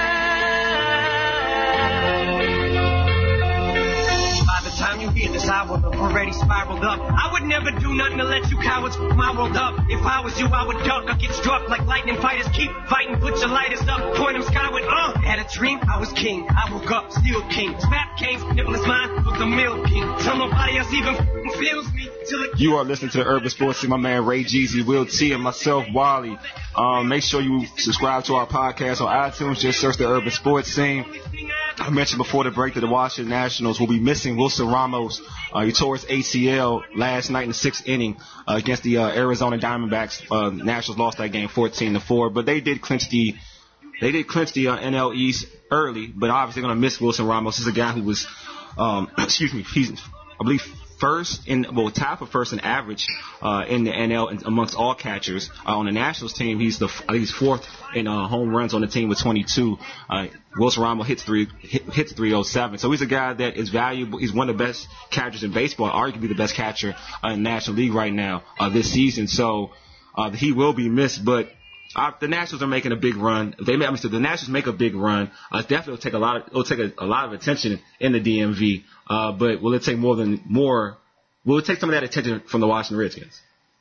I would have already spiraled up. I would never do nothing to let you cowards my world up. If I was you, I would duck or get struck like lightning fighters. Keep fighting, put your lighters up, point them skyward. Had a dream, I was king. I woke up, still king. Smack canes, nibbleless mine, was the milk king. Till nobody else even feels me. You are listening to the Urban Sports Scene. My man Ray Jeezy, Will T, and myself, Wally. Make sure you subscribe to our podcast on iTunes. Just search the Urban Sports Scene. I mentioned before the break that the Washington Nationals will be missing Wilson Ramos. He tore his ACL last night in the 6th inning against the Arizona Diamondbacks. Nationals lost that game 14-4, but they did clinch the NL East early. But obviously they're going to miss Wilson Ramos. This is a guy who was, he's I believe tied for first in average in the NL amongst all catchers. On the Nationals team, he's fourth in home runs on the team with 22. Wilson Ramos hits 307. So he's a guy that is valuable. He's one of the best catchers in baseball, arguably the best catcher in the National League right now this season. So he will be missed, but the Nationals are making a big run. The Nationals make a big run. Definitely will take a lot of attention in the DMV. But will it take will it take some of that attention from the Washington Redskins?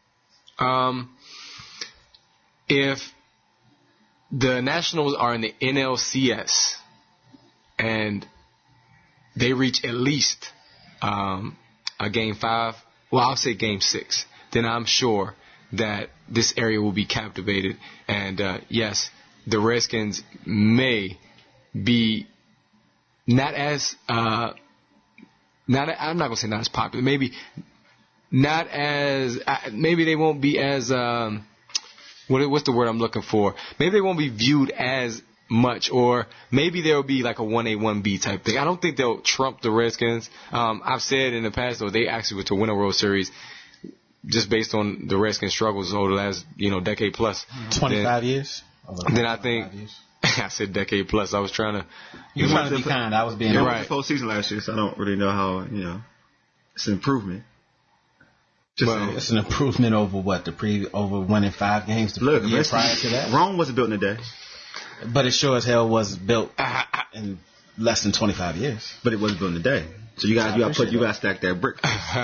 If the Nationals are in the NLCS and they reach at least a Game 5, well, I'll say Game 6, then I'm sure that this area will be captivated. And, yes, the Redskins may be not as I'm not going to say not as popular. Maybe not as maybe they won't be as what's the word I'm looking for? Maybe they won't be viewed as much, or maybe there'll be like a 1A, 1B type thing. I don't think they'll trump the Redskins. I've said in the past, though, they actually were to win a World Series just based on the Redskins' struggles over the last, decade plus. 25 years? Then I think I said decade plus. I was trying to. You were trying to be kind. I was being right. It was the postseason last year, so I don't really know how. It's an improvement. It's an improvement over what over winning 5 games the year prior to that. Rome wasn't built in a day, but it sure as hell was built in less than 25 years. But it wasn't built in a day. So you got to stack that brick.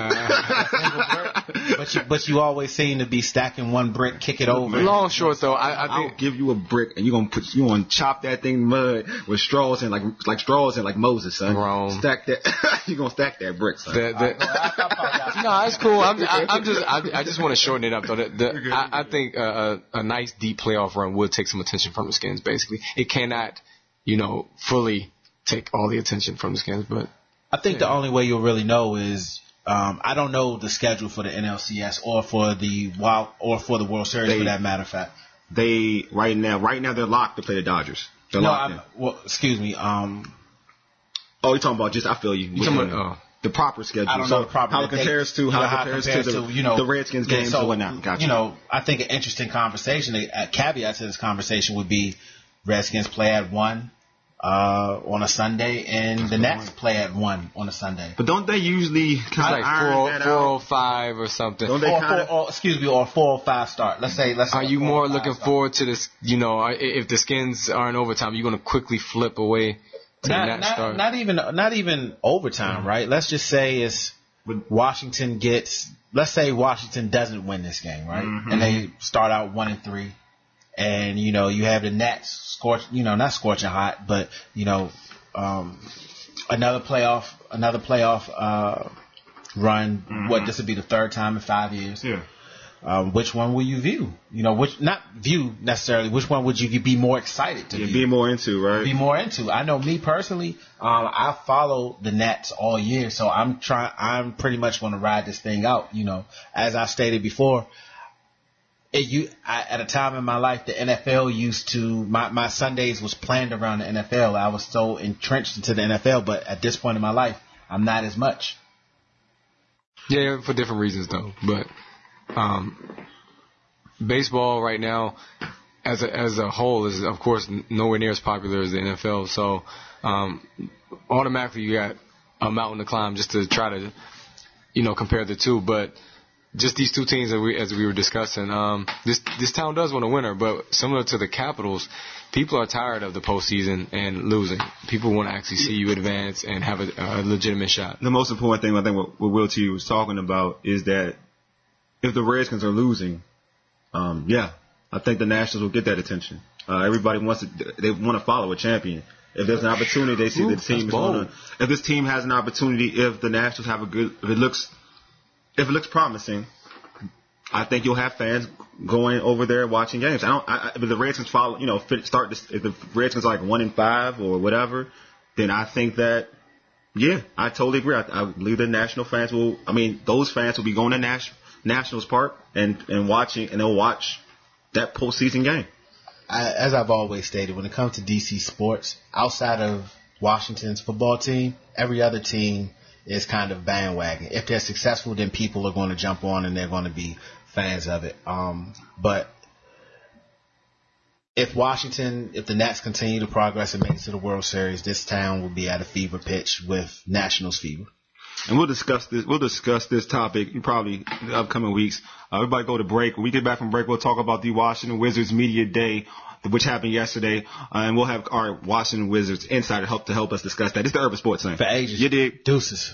But you always seem to be stacking one brick, kick it over. Long short though, I'll give you a brick and you gonna chop that thing in mud with straws and like straws and like Moses, son. Wrong. Stack that. You gonna stack that brick, son. No, it's cool. I just want to shorten it up though. I think a nice deep playoff run would take some attention from the Skins. Basically, it cannot, fully take all the attention from the Skins, but. I think the only way you'll really know is I don't know the schedule for the NLCS or for the World Series for that matter of fact. They right now they're locked to play the Dodgers. They're locked in. Excuse me. You're talking about I feel you. You're talking about the proper schedule. I don't know the proper. How it compares to the Redskins games and whatnot. Gotcha. I think an interesting conversation, a caveat to this conversation would be Redskins play at 1. On a Sunday, and the Nats play at 1 on a Sunday. But don't they usually kind of iron that out? 4:05 or something? Don't they or 4:05 start. Let's say. Are you more looking forward to this? If the Skins are in overtime, you're going to quickly flip away to the Nats start. Not even overtime, right? Let's just say it's Washington gets. Let's say Washington doesn't win this game, right? Mm-hmm. And they start out 1-3. And, you have the Nats not scorching hot, but, another playoff run. Mm-hmm. This would be the 3rd time in 5 years. Yeah. which one will you view? Not view necessarily. Which one would you be more excited to view? Be more into, right? Be more into. I know me personally, I follow the Nets all year, so I'm pretty much going to ride this thing out. As I stated before, at a time in my life, the NFL used to, my Sundays was planned around the NFL. I was so entrenched into the NFL, but at this point in my life, I'm not as much. Yeah, for different reasons though. But baseball right now, as a whole, is of course nowhere near as popular as the NFL. So automatically you got a mountain to climb just to try to, compare the two. But just these two teams as we were discussing, this town does want a winner, but similar to the Capitals, people are tired of the postseason and losing. People want to actually see you advance and have a legitimate shot. The most important thing, I think, what Will T was talking about is that if the Redskins are losing, I think the Nationals will get that attention. Everybody they want to follow a champion. If there's an opportunity, they see the team is going to. If this team has an opportunity, if the Nationals have if it looks promising, I think you'll have fans going over there watching games. If the Redskins follow, if the Redskins are like 1-5 or whatever, then I think that, I totally agree. I believe the national fans those fans will be going to Nationals Park and watching, and they'll watch that postseason game. As I've always stated, when it comes to DC sports, outside of Washington's football team, every other team is kind of bandwagon. If they're successful, then people are going to jump on and they're going to be fans of it. But if the Nats continue to progress and make it to the World Series, this town will be at a fever pitch with Nationals fever. And we'll discuss this topic probably in the upcoming weeks. Everybody go to break. When we get back from break, we'll talk about the Washington Wizards Media Day, which happened yesterday, and we'll have our Washington Wizards insider to help us discuss that. It's the Urban Sports Center. For ages. You dig? Deuces.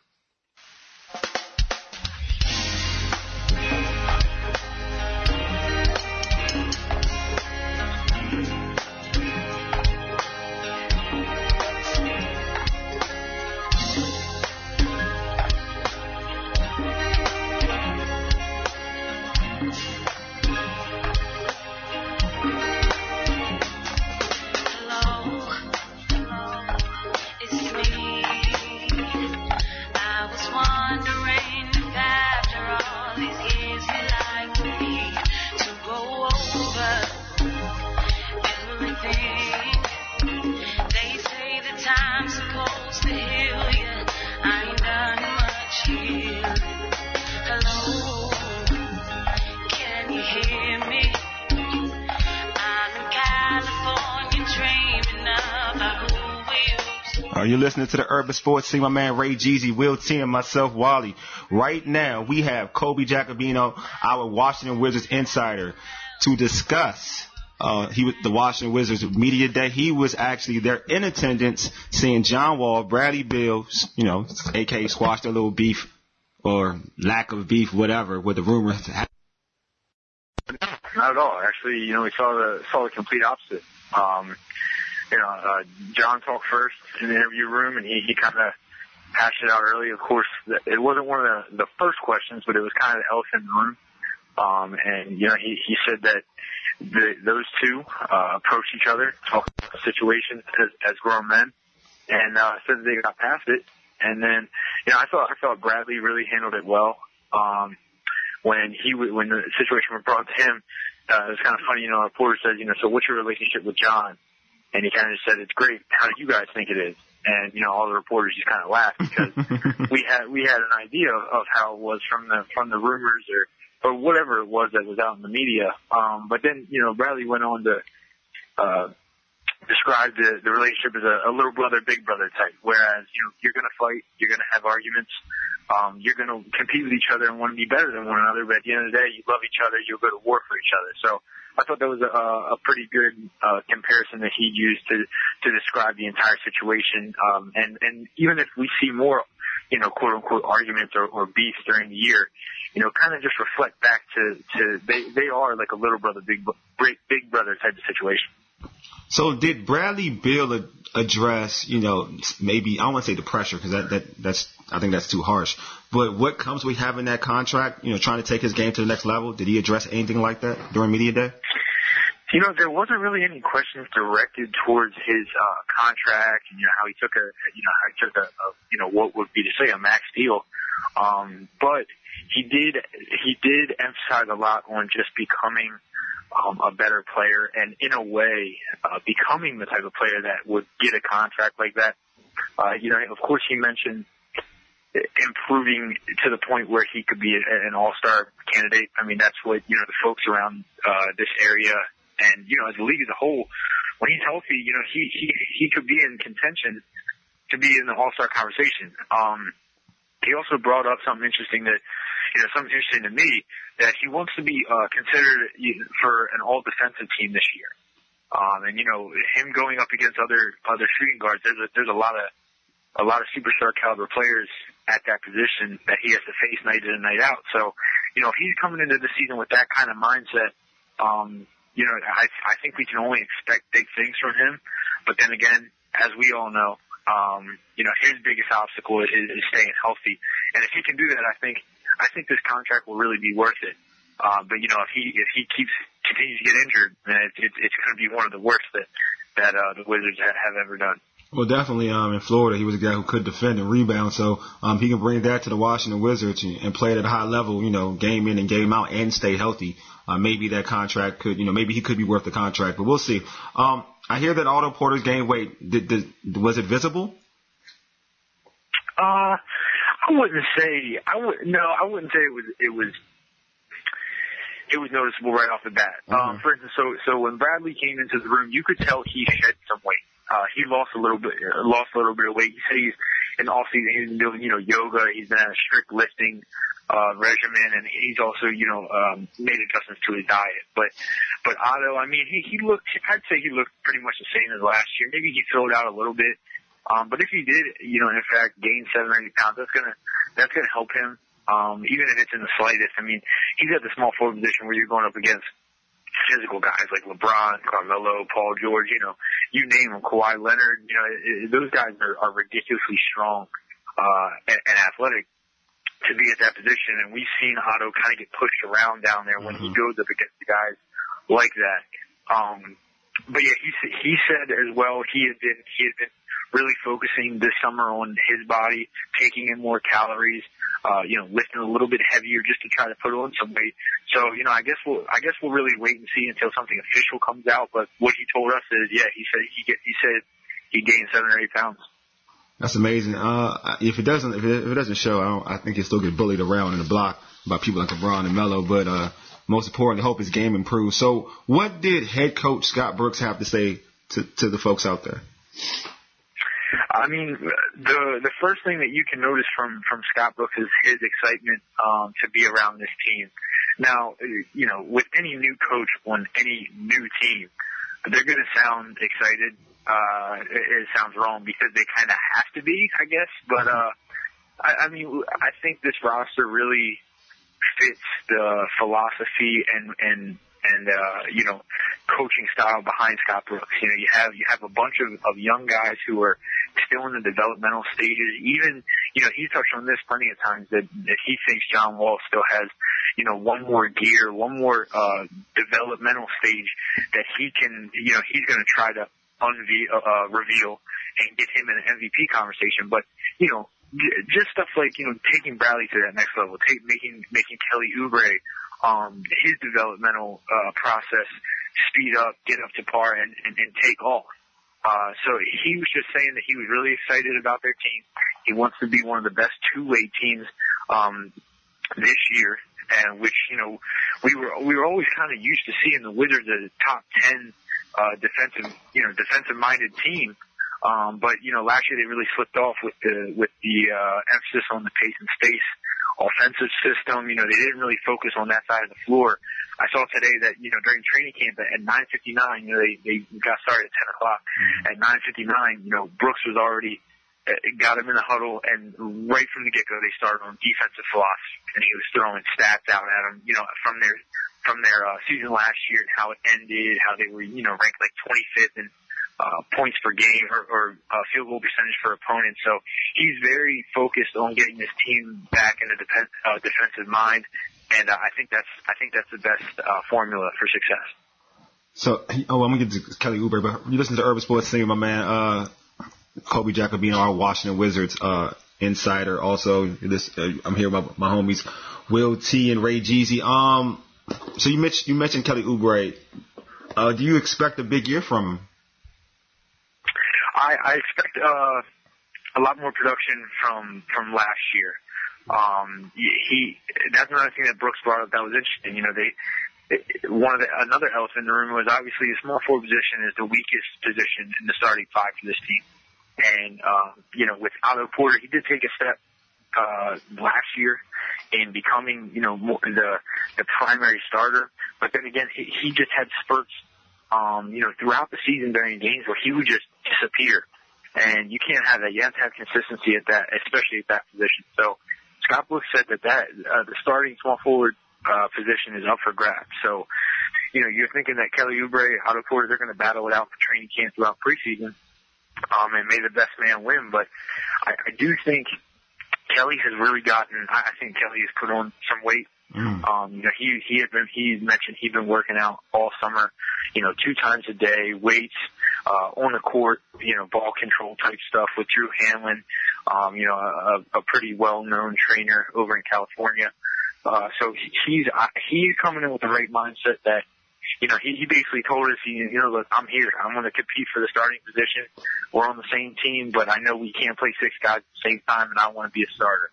You're listening to the Urban Sports Scene. My man Ray Jeezy, Will T, and myself, Wally. Right now, we have Kobe Jacobino, our Washington Wizards insider, to discuss the Washington Wizards Media Day. He was actually there in attendance, seeing John Wall, Bradley Beal, a.k.a. squash their little beef or lack of beef, whatever, with the rumors. Not at all. Actually, we saw the complete opposite. John talked first in the interview room, and he kind of hashed it out early. Of course, it wasn't one of the first questions, but it was kind of the elephant in the room. And he said that those two approached each other, talked about the situation as grown men, and said that they got past it. And then, I thought Bradley really handled it well. When the situation was brought to him, it was kind of funny. A reporter said, so what's your relationship with John? And he kind of just said, it's great. How do you guys think it is? And, all the reporters just kind of laughed because we had an idea of how it was from the rumors or whatever it was that was out in the media. But then, Bradley went on to, describe the relationship as a little brother, big brother type. Whereas, you're going to fight, you're going to have arguments, you're going to compete with each other and want to be better than one another. But at the end of the day, you love each other, you'll go to war for each other. So I thought that was a pretty good comparison that he used to describe the entire situation. And even if we see more, quote unquote arguments or beefs during the year, kind of just reflect back to they are like a little brother, big brother type of situation. So did Bradley Beal address, maybe, I don't want to say the pressure because I think that's too harsh. But what comes with having that contract, trying to take his game to the next level? Did he address anything like that during media day? There wasn't really any questions directed towards his contract and how he took what would be to say a max deal. But he did emphasize a lot on just becoming a better player, and in a way, becoming the type of player that would get a contract like that. Of course, he mentioned improving to the point where he could be an all-star candidate. I mean, that's what the folks around this area and as the league as a whole, when he's healthy, he could be in contention to be in the all-star conversation. He also brought up something interesting to me, that he wants to be considered for an all-defensive team this year. And him going up against other shooting guards, there's a lot of superstar caliber players at that position that he has to face night in and night out. So, if he's coming into the season with that kind of mindset, I think we can only expect big things from him. But then again, as we all know, his biggest obstacle is staying healthy. And if he can do that, I think this contract will really be worth it. But if he continues to get injured, then it's going to be one of the worst that the Wizards have ever done. Well, definitely, in Florida, he was a guy who could defend and rebound, so he can bring that to the Washington Wizards and play at a high level, game in and game out, and stay healthy. Maybe that contract could, maybe he could be worth the contract, but we'll see. I hear that Otto Porter's gained weight. Was it visible? I wouldn't say it was noticeable right off the bat. For instance, so when Bradley came into the room, you could tell he shed some weight. He lost a little bit of weight. He said he's in the off season, he's been doing, yoga. He's been on a strict lifting regimen, and he's also, made adjustments to his diet. But Otto, I mean, I'd say he looked pretty much the same as last year. Maybe he filled out a little bit. But if he did, in fact, gain 7 or 8 pounds, that's gonna help him. Even if it's in the slightest. I mean, he's at the small forward position where you're going up against physical guys like LeBron, Carmelo, Paul George, you name them, Kawhi Leonard, those guys are ridiculously strong, and athletic to be at that position. And we've seen Otto kind of get pushed around down there when he goes up against the guys like that. But yeah, he said as well, he had been really focusing this summer on his body, taking in more calories, lifting a little bit heavier just to try to put on some weight. So, I guess we'll really wait and see until something official comes out. But what he told us is, yeah, he said he gained 7 or 8 pounds. That's amazing. If it doesn't show, I think he'll still get bullied around in the block by people like LeBron and Melo. But most importantly, I hope his game improves. So, what did head coach Scott Brooks have to say to the folks out there? I mean, the first thing that you can notice from Scott Brooks is his excitement to be around this team. Now, with any new coach on any new team, they're going to sound excited. It sounds wrong because they kind of have to be, I guess. But I think this roster really fits the philosophy and coaching style behind Scott Brooks. You have a bunch of young guys who are still in the developmental stages. Even, he's touched on this plenty of times that he thinks John Wall still has, one more gear, one more developmental stage that he can, he's going to try to reveal and get him in an MVP conversation. But, just stuff like, taking Bradley to that next level, making Kelly Oubre, his developmental process speed up, get up to par, and take off. So he was just saying that he was really excited about their team. He wants to be one of the best two-way teams this year, and which we were always kind of used to seeing the Wizards as a top 10 defensive-minded team. But last year they really slipped off with the emphasis on the pace and space offensive system. They didn't really focus on that side of the floor. I saw today that, during training camp at 9:59, they got started at 10 o'clock. At 9:59, Brooks was already, got him in the huddle, and right from the get-go, they started on defensive philosophy, and he was throwing stats out at them, from their season last year and how it ended, how they were, ranked like 25th in points per game or field goal percentage for opponents. So he's very focused on getting his team back in a defensive mind, and I think that's the best formula for success. So, I'm gonna get to Kelly Oubre, but you listen to Urban Sports Thing, my man, Kobe Jacobino, our Washington Wizards insider. Also, I'm here with my homies Will T and Ray Jeezy. So you mentioned Kelly Oubre. Do you expect a big year from him? I expect a lot more production from last year. That's another thing that Brooks brought up that was interesting. You know, another elephant in the room was obviously the small forward position is the weakest position in the starting five for this team. And you know, with Otto Porter, he did take a step last year in becoming, you know, the primary starter. But then again, he just had spurts, you know, throughout the season during games where he would just disappear. And you can't have that. You have to have consistency at that, especially at that position. So Scott Brooks said that the starting small forward position is up for grabs. So, you know, you're thinking that Kelly Oubre, Otto Porter, they're going to battle it out for training camp throughout preseason, and may the best man win. But I do think Kelly has really I think Kelly has put on some weight. You know, he mentioned he'd been working out all summer, you know, 2 times a day, weights, on the court, you know, ball control type stuff with Drew Hanlon, you know, a pretty well-known trainer over in California. So he's coming in with the right mindset that, you know, he basically told us, you know, look, I'm here. I'm going to compete for the starting position. We're on the same team, but I know we can't play 6 guys at the same time, and I want to be a starter.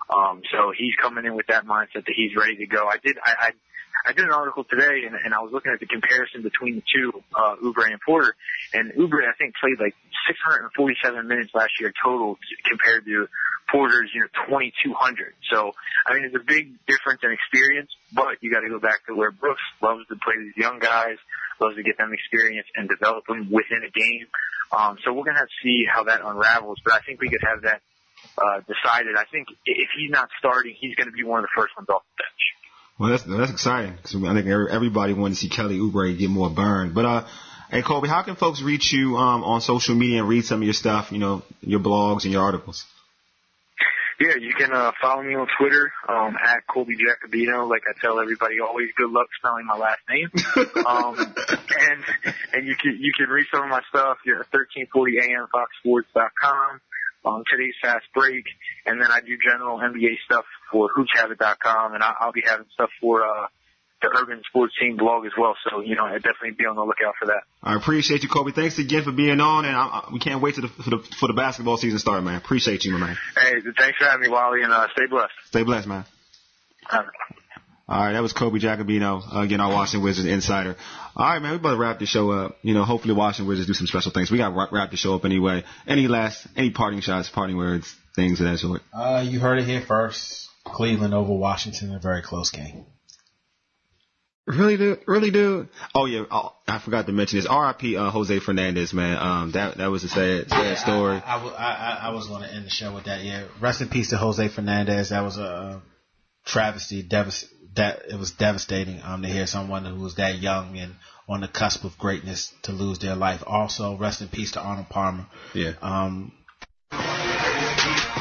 So he's coming in with that mindset that he's ready to go. I did an article today, and I was looking at the comparison between the two, Oubre and Porter. And Oubre, I think, played like 647 minutes last year total compared to Porter's, you know, 2,200. So, I mean, there's a big difference in experience, but you got to go back to where Brooks loves to play these young guys, loves to get them experience and develop them within a game. So we're going to have to see how that unravels, but I think we could have that decided. I think if he's not starting, he's going to be one of the first ones off the bench. Well, that's exciting, because I think everybody wants to see Kelly Oubre get more burn. But hey, Kobe, how can folks reach you on social media and read some of your stuff, you know, your blogs and your articles? Yeah, you can follow me on Twitter at Kobe Jacobino. Like I tell everybody, always good luck spelling my last name. And you can read some of my stuff. You're at 1340 AM FoxSports.com. Today's Fast Break, and then I do general NBA stuff for HoochHabit.com, and I'll be having stuff for the Urban Sports Team blog as well. So, you know, I'd definitely be on the lookout for that. I appreciate you, Kobe. Thanks again for being on, and we can't wait for the basketball season start, man. Appreciate you, my man. Hey, thanks for having me, Wally, and stay blessed. Stay blessed, man. All right, that was Kobe Jacobino, again, our Washington Wizards insider. All right, man, we better wrap the show up. You know, hopefully Washington Wizards do some special things. We got to wrap the show up anyway. Any parting shots, parting words, things of that sort? You heard it here first. Cleveland over Washington, a very close game. Really, dude? Oh, yeah, I forgot to mention this. R.I.P. Jose Fernandez, man. That was a sad story. I was going to end the show with that, yeah. Rest in peace to Jose Fernandez. That was a travesty, it was devastating to hear someone who was that young and on the cusp of greatness to lose their life. Also, rest in peace to Arnold Palmer. Yeah.